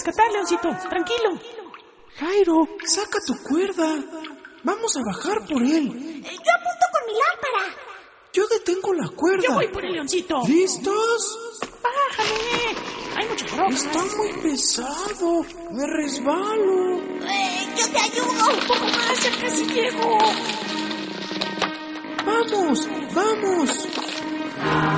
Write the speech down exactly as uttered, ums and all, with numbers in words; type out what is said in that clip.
rescatar, Leoncito. Tranquilo. Jairo, saca tu cuerda. Vamos a bajar por él. Yo apunto con mi lámpara. Yo detengo la cuerda. Yo voy por el Leoncito. ¿Listos? ¡Bájame! Hay muchas rocas. Está muy pesado. Me resbalo. Eh, yo te ayudo. Un poco más, ya casi llego. Vamos, vamos.